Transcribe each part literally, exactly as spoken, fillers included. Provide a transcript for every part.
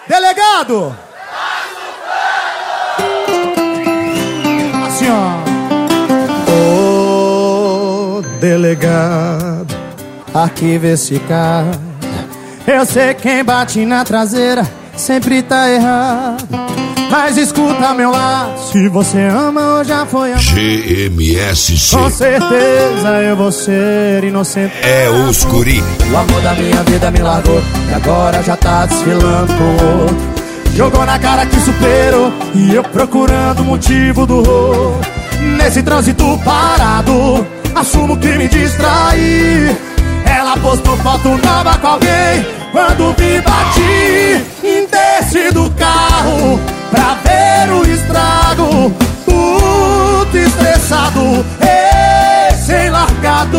Delegado! Assim, ó. Ô, delegado, arquiva esse caso. Eu sei quem bate na traseira sempre tá errado, mas escuta meu lado. Se você ama ou já foi amado, G M S C. com certeza eu vou ser inocente. É os guri. O amor da minha vida me largou e agora já tá desfilando pro outro. Jogou na cara que superou e eu procurando o motivo do horror. Nesse trânsito parado, assumo que me distraí. Ela postou foto nova com alguém. Quando vi, bati em desci do carro pra ver o estrago. Puto estressado, recém largado.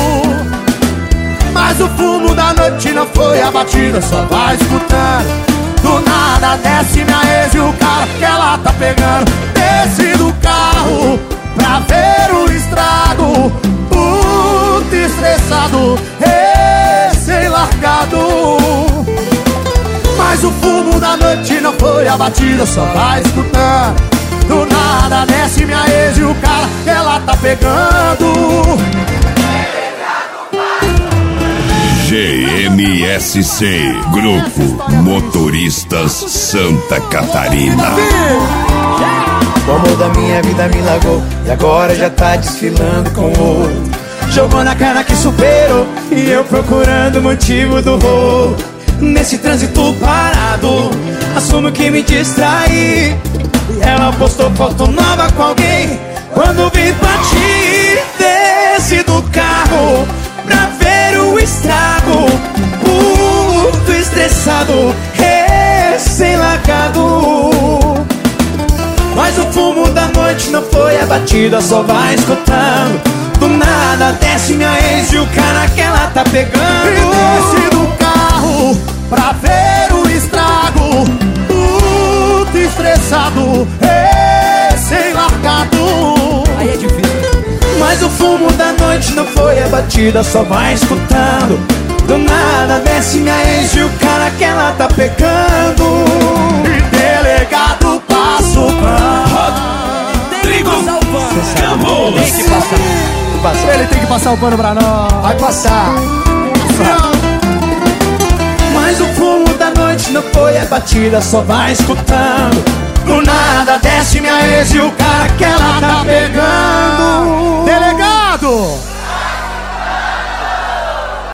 Mas o fumo da noite não foi abatida, só vai escutando. Do nada desce minha ex e o cara que ela tá pegando. Desce do carro pra ver o estrago. Puto estressado, recém-largado. Mas o fumo da noite não foi abatida, só vai escutando. Do nada desce minha ex e o cara que ela tá pegando. G M S C, Grupo Motoristas Santa Catarina. O amor da minha vida me largou e agora já tá desfilando com outro. Jogou na cara que superou e eu procurando o motivo do voo. Nesse trânsito parado, assumo que me distraí. E ela postou foto nova com alguém. Quando vi, bati, desci do carro pra ver o estrago. Puto estressado, recém-largado. Mas o fumo da noite não foi abatida, só vai escutando. Do nada desce minha ex e o cara que ela tá pegando. E desce do carro pra ver o estrago. Puto estressado, recém-largado. Aí é difícil. Mas o fumo da noite não foi abatida, só vai escutando. Do nada desce minha ex e o cara que ela tá pegando. E delegado passa o pano. Trigo, Campos. Tem que passar. Passar. Ele tem que passar o pano pra nós. Vai passar. Mas o fumo da noite não foi abatida, só vai escutando. Do nada desce minha ex e o cara que ela tá pegando. Delegado!